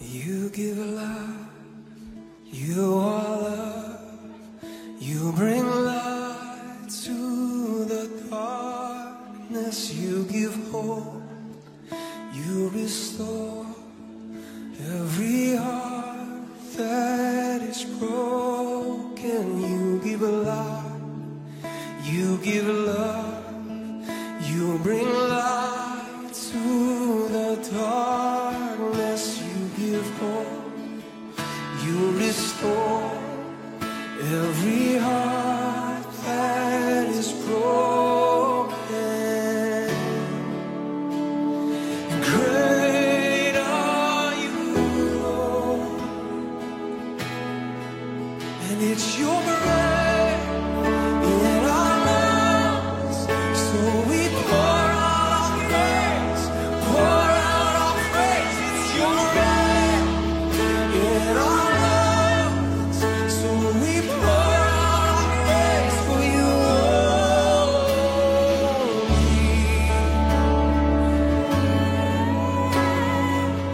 You give love, you are love, you bring light to the darkness, you give hope, you restore every heart that is broken. You give life, you give love, you bring light to the darkness, you give hope, you restore every heart that is broken. Great are you, Lord, and it's your grace in our lives, so we pour out our praise, pour out our praise. It's your grace in our lives, so we pour out our praise for you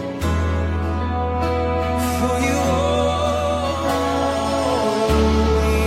only, for you only.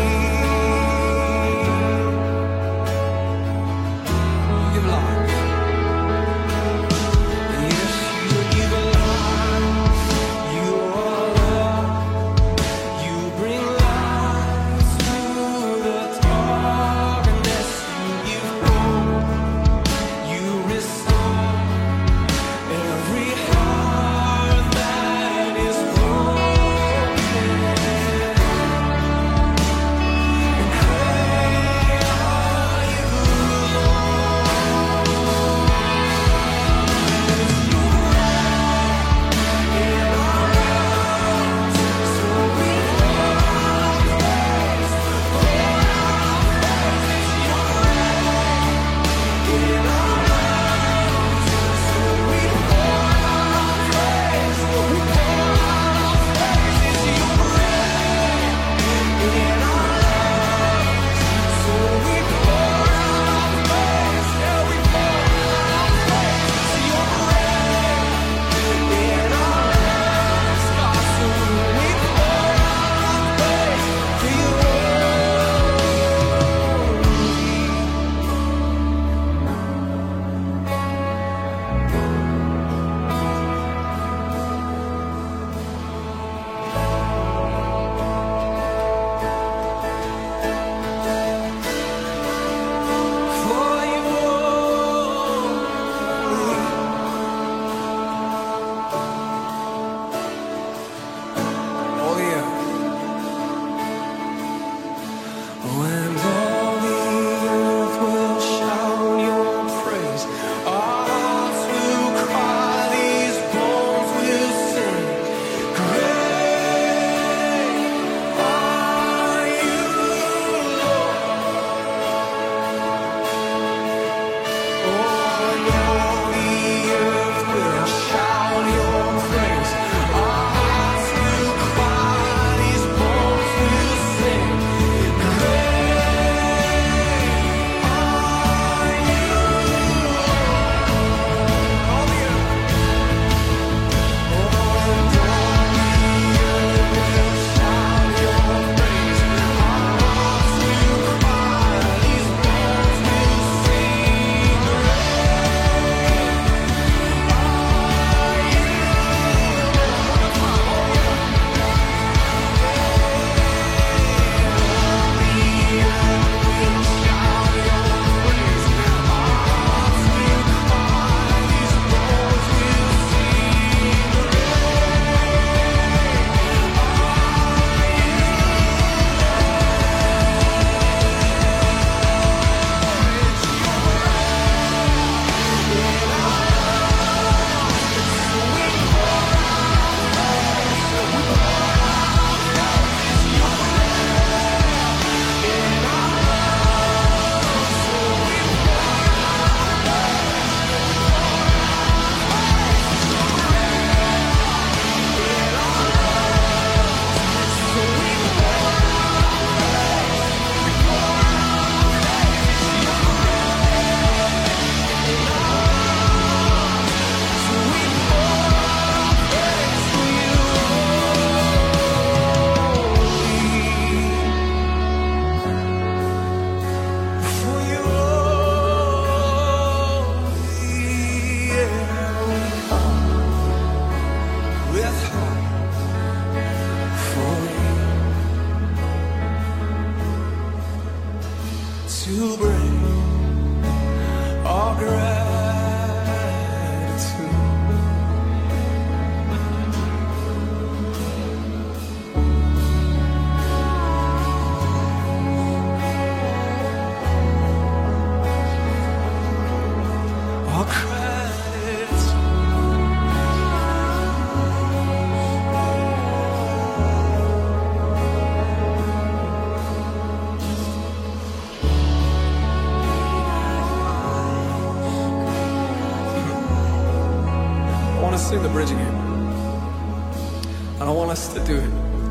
want us to do it.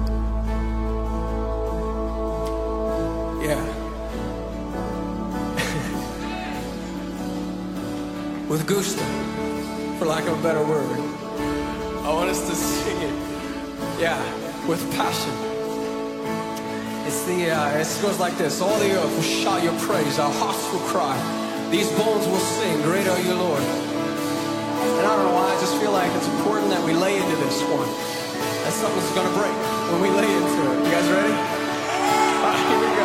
Yeah. With gusto, for lack of a better word. I want us to sing it. Yeah, with passion. It goes like this. All the earth will shout your praise. Our hearts will cry. These bones will sing, great are you, Lord. And I don't know why, I just feel like it's important that we lay into this one. That something's gonna break when we lay into it. You guys ready? All right, here we go.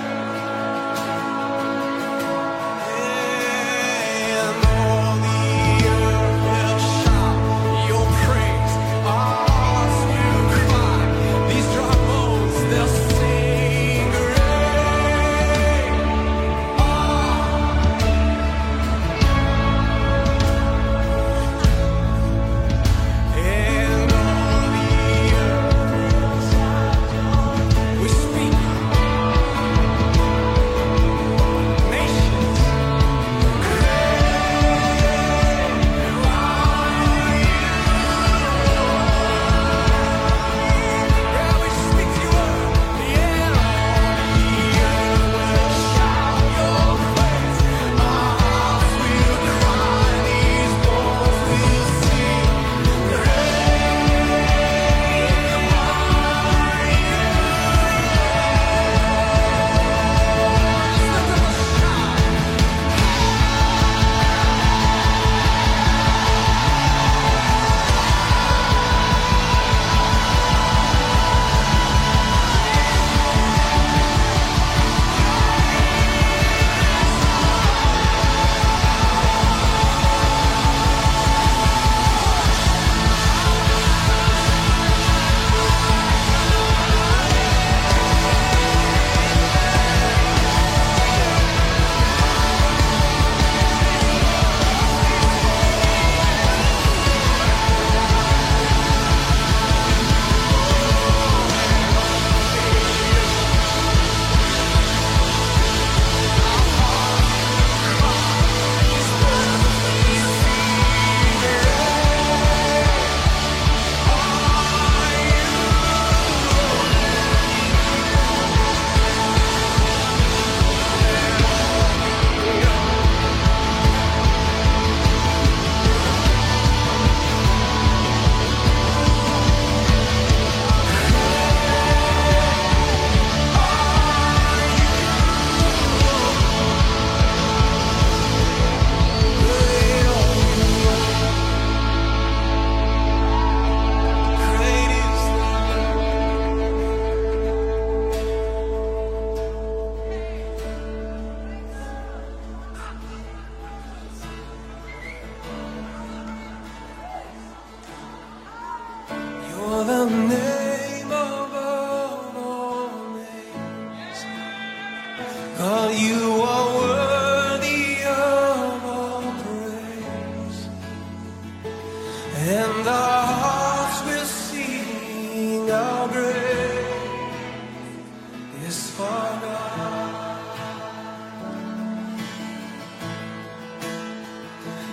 And all the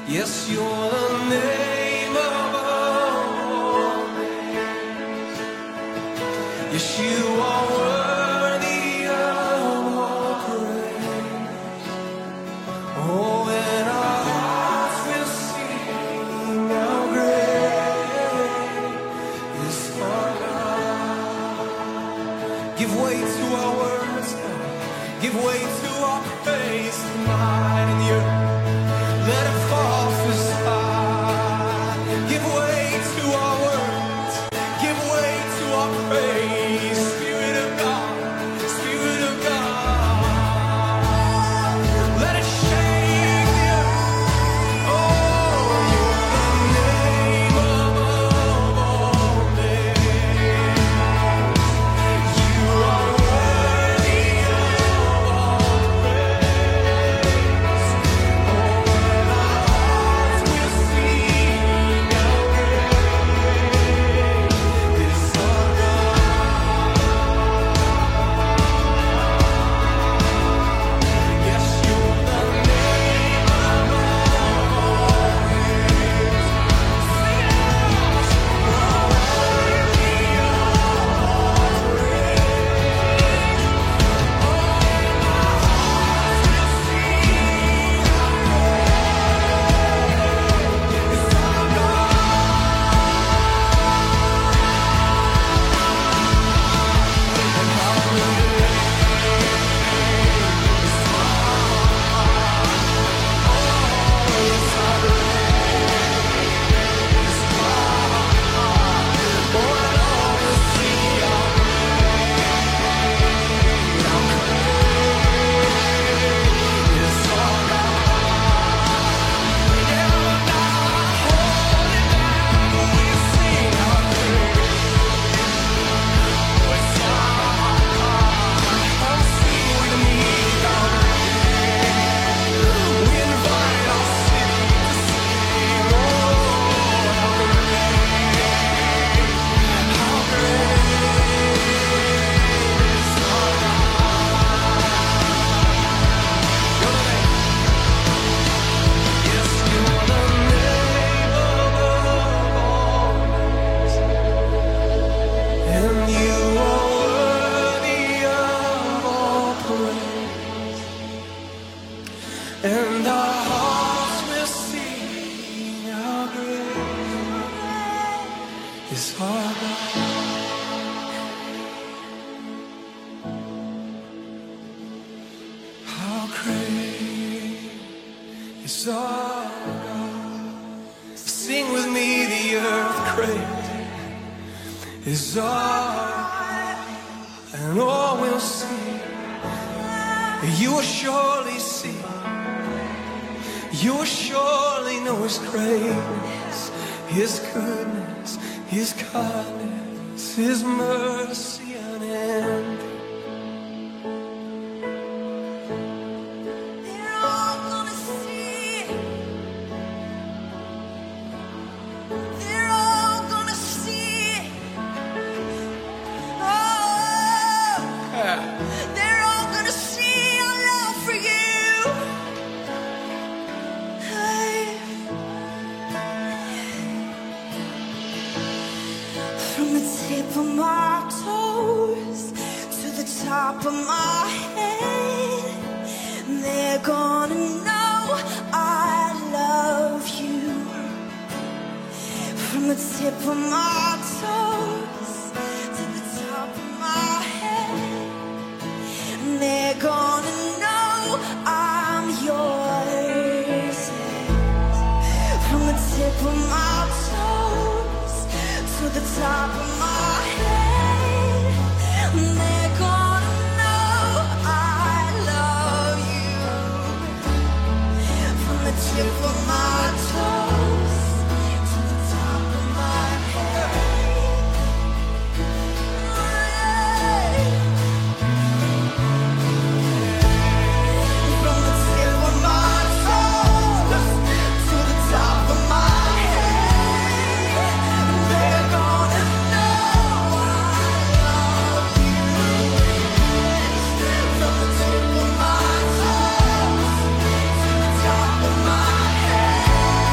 Yes, you're the name above all names. Yes, you are worthy of all praise. Oh, and our hearts will sing how great is our God. Give way to our words, give way to our praise tonight in you. Let it fall for sight. Give way to our words. Give way to our praise. Spirit of God. Spirit of God. Let it shake the earth. Oh, you're the name above all names. You are worthy of all praise. And our hearts will sing how great is our God. How great is our God. Sing with me, the earth great is our God. And all will see, you will surely see. You will surely know His greatness, His goodness, His kindness, His mercy unending. They're all gonna see. They're all gonna see. Oh, they're all gonna see our love for you. From the tip of my toes to the top of my head, they're gonna know I love you. From the tip of my toes to the top of my head, they're gonna know I'm yours. From the tip of my toes to the top of my head, they're gonna know I love you. From the tip of my toes to the top of my head. From the tip of my toes to the top of my head, they're gonna know I love you. From the tip of my toes to the top of my head.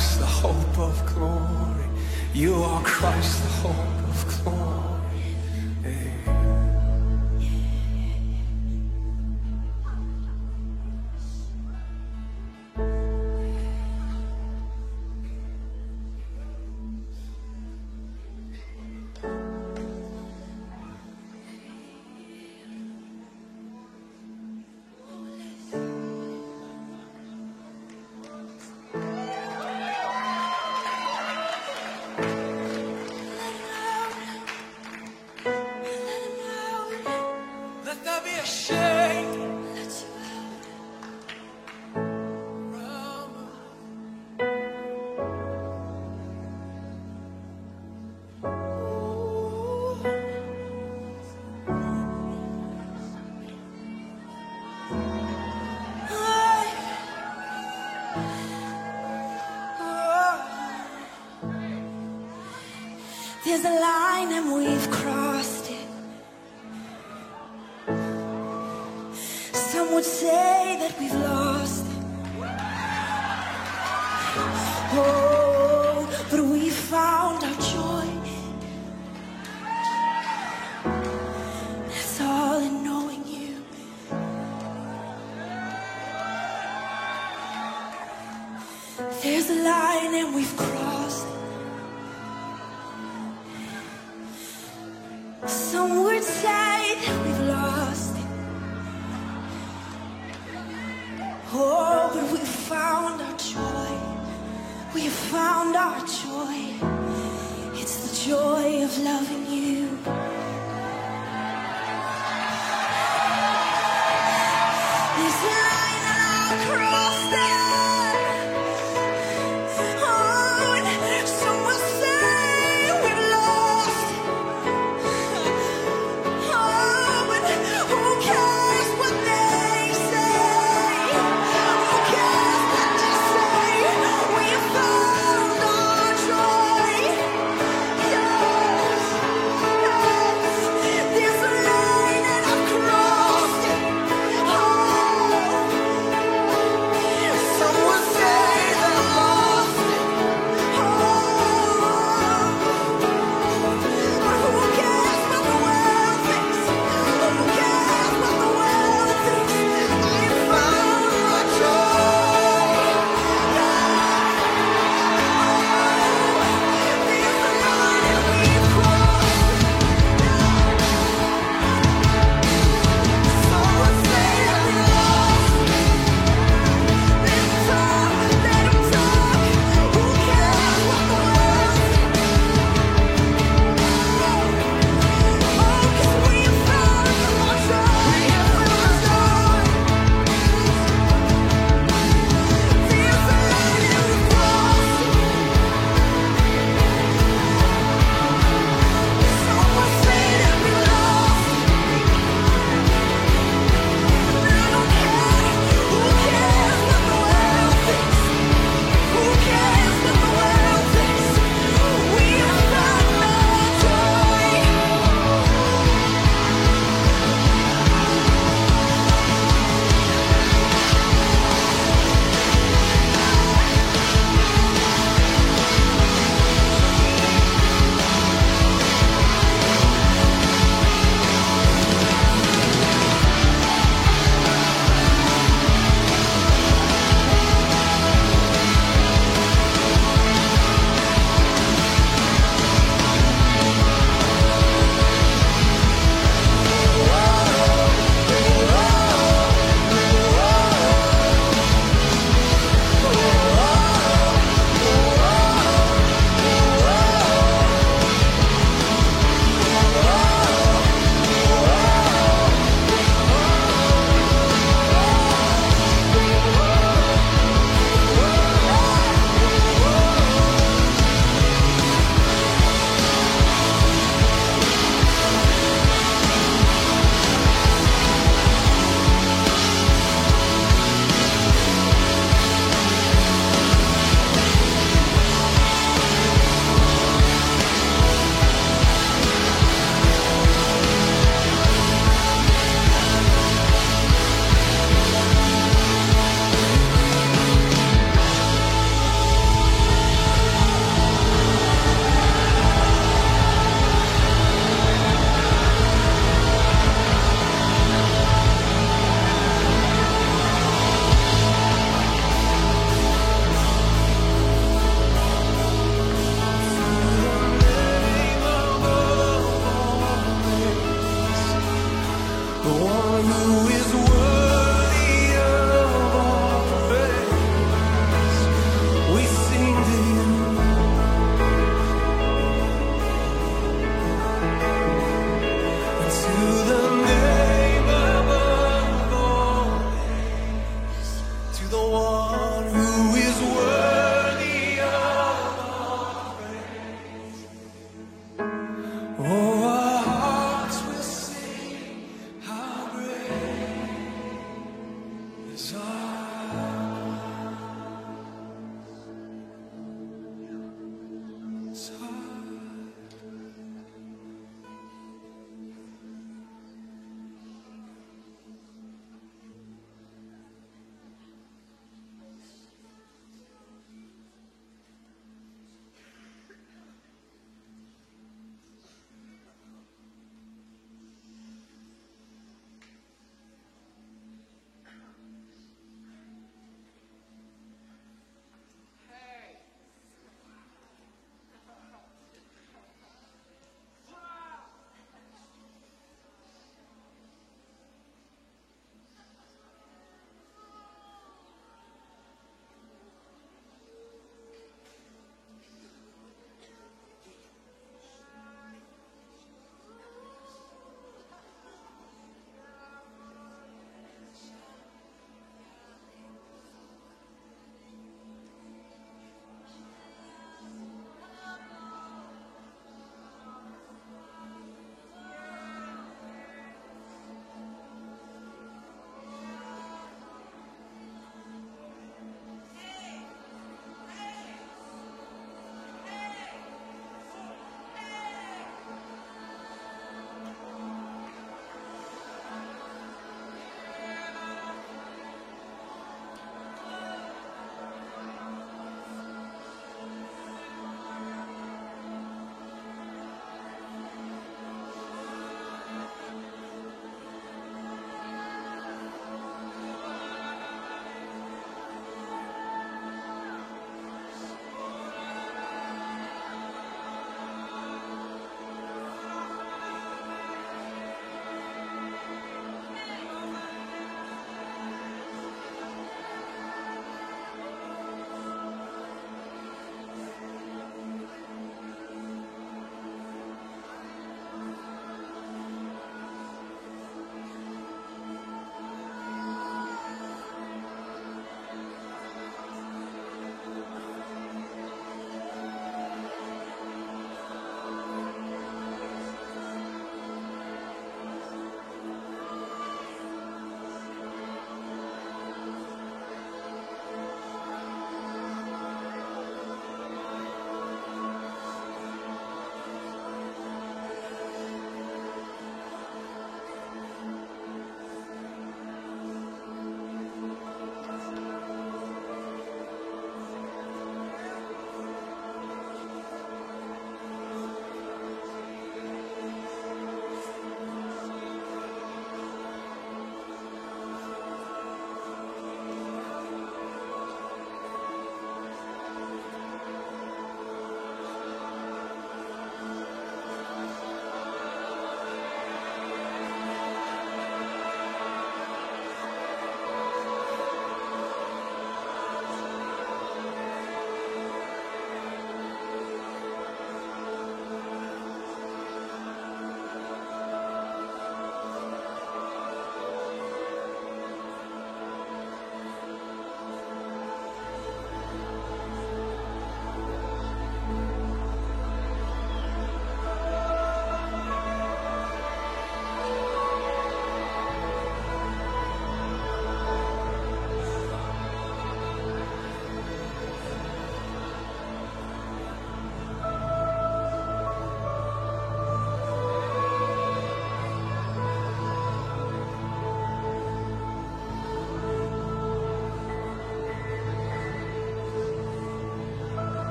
Christ, the hope of glory. You are Christ, the hope of glory. Amen. Let there be a shake. There's a line and we've crossed it. Some would say that we've lost it. Oh, but we found our joy. That's all in knowing you. There's a line and we've crossed it. Some would say that we've lost it. Oh, but we found our joy. We have found our joy. It's the joy of loving you. There's a line and I'll cross that. Oh, and some will say we've lost it. Oh, but who cares what they say? Who cares what they say? We have found our joy. Yes, yes.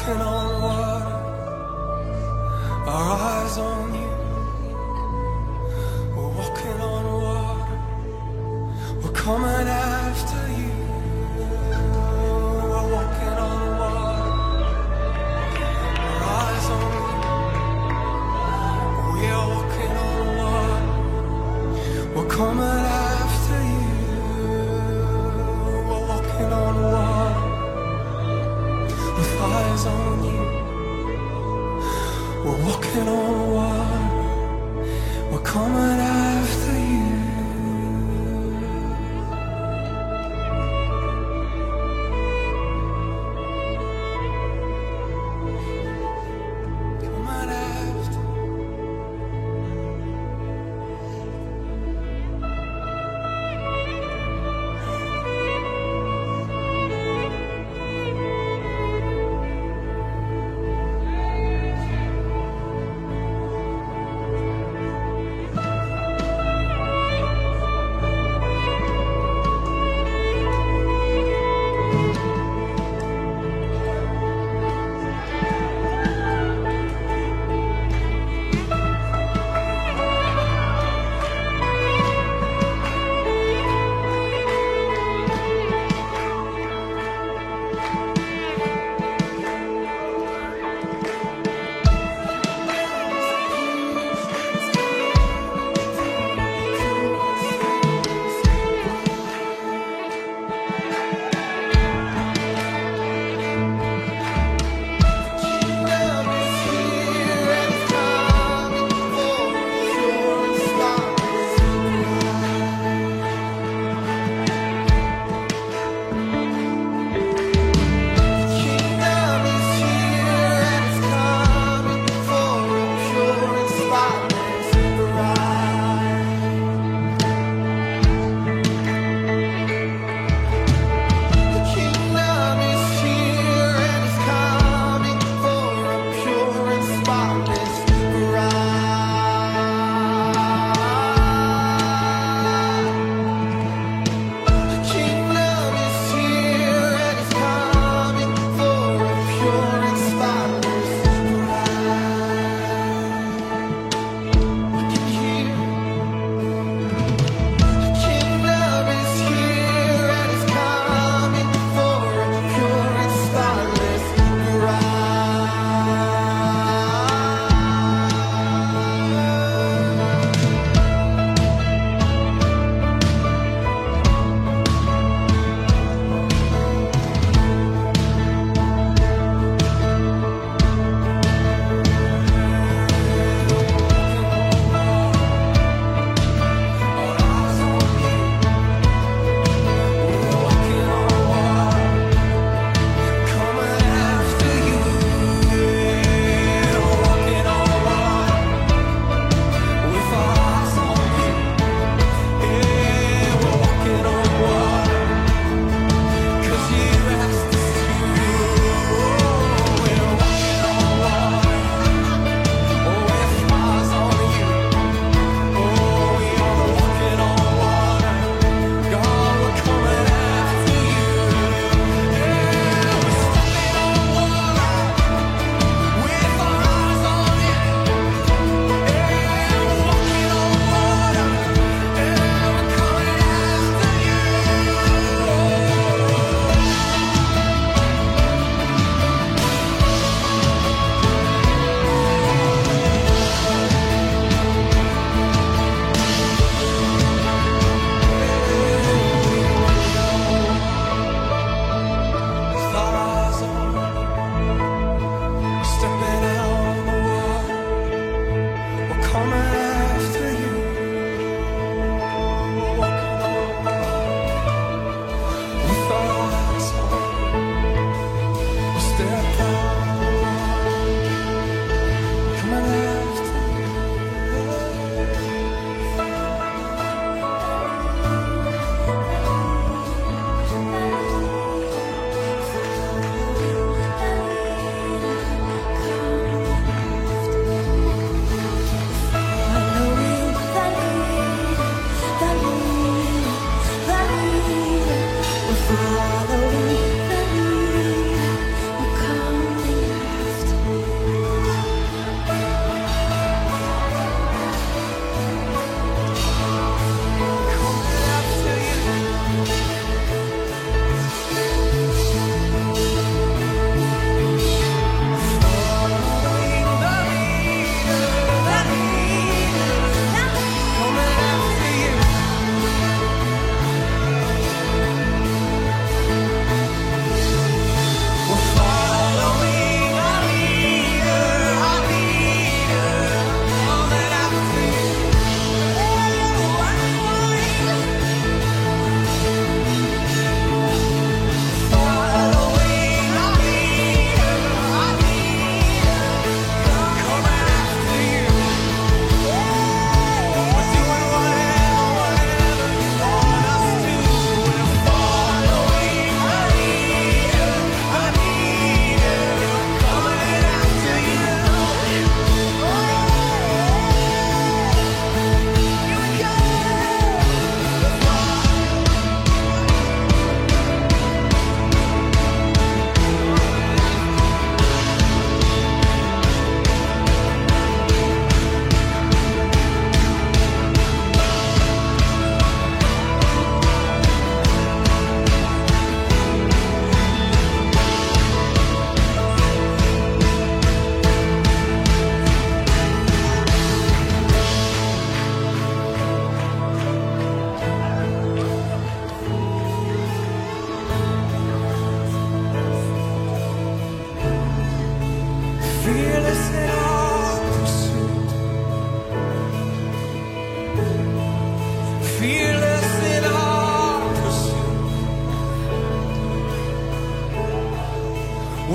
walking on water, our eyes on you. We're walking on water, we're coming after you. We're walking on water, our eyes on you. We are walking on water, we're coming after you. We're walking on water, with eyes on you. We're walking on water, we're coming after you. Coming after.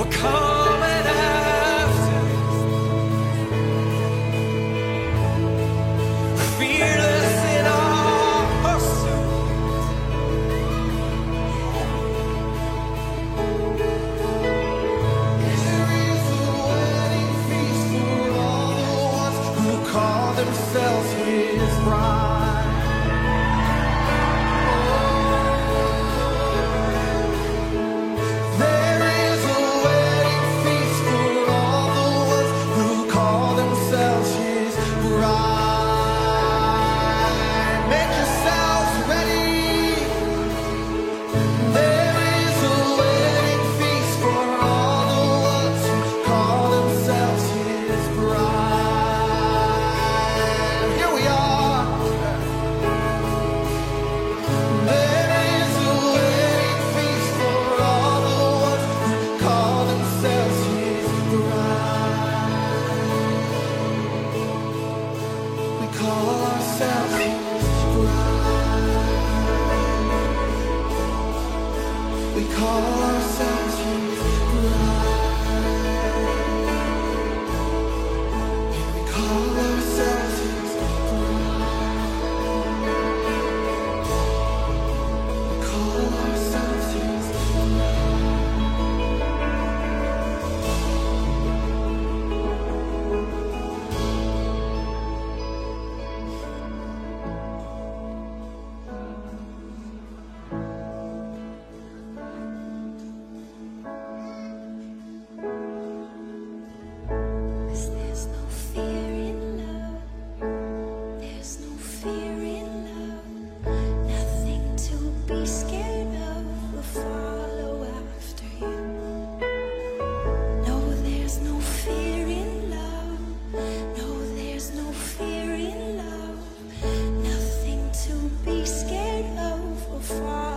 coming after. Fearless in our pursuit. There is a wedding feast for all the ones who call themselves His bride. There is a wedding feast for all the ones who call themselves His bride. Make yourselves ready. There is a wedding feast for all the ones who call themselves His bride. Here we are. There is a wedding feast for all the ones who call themselves His bride. We call ourselves His bride. We call ourselves His bride. We call ourselves His bride. We call ourselves His Cause there's no fear in love. There's no fear in love. Nothing to be scared of. We'll follow after you. No, there's no fear in love. No, there's no fear in love. Nothing to be scared of. We'll follow